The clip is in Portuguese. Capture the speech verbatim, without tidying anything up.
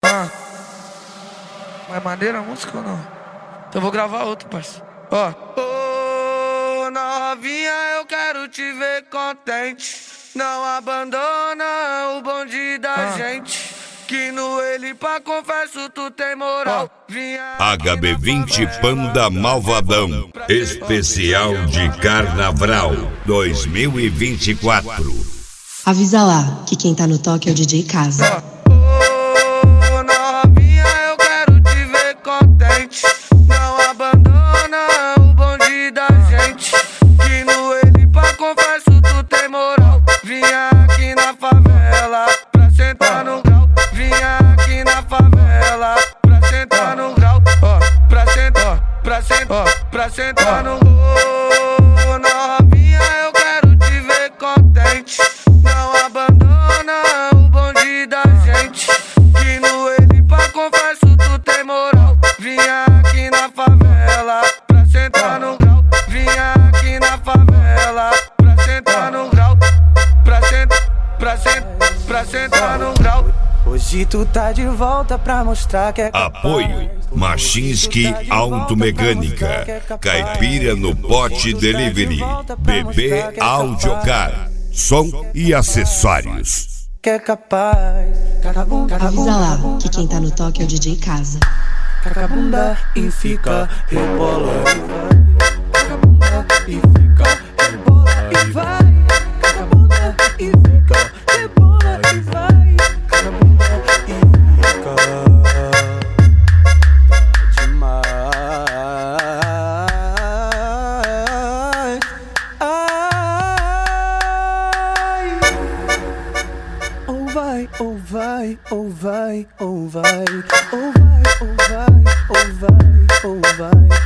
Ah, mas maneira a música ou não? Então eu vou gravar outro, parceiro. Ó. Ô, novinha, eu quero te ver contente. Não abandona o bonde da ah. gente. Que no ele pra confesso tu tem moral. H B vinte Panda Malvadão Especial de Carnaval dois mil e vinte e quatro. Avisa lá que quem tá no toque é o D J Casa. Ô, novinha, eu quero te ver contente. Não abandona o bonde da gente. Que no ele pra confesso tu tem moral. Vinha aqui na favela pra sentar no grau. Vinha aqui na favela pra sentar no grau. Pra sentar, pra sentar, pra sentar no grau. Ô, novinha, eu quero te ver contente. Não abandona o bonde da gente. Que no ele pra confesso tu tem moral. Vinha aqui na favela pra sentar no grau. Vinha aqui na favela pra sentar no grau. Pra sentar, pra sentar, pra sentar no grau. Hoje tu tá de volta pra mostrar que é capaz. Apoio Machinski Automecânica, Caipira no Pote Delivery, B B Audiocar, som e acessórios. Que é capaz. Avisa lá que quem tá no toque é o D J Casa. Caca a bunda e fica, rebola e vai. Caca a bunda e fica, rebola e vai. Caca a bunda e fica, rebola e vai. Caca a bunda e fica. Tá demais. Ai. Ou vai, ou vai, ou vai, ou vai, ou vai, ou vai, ou vai, ou vai.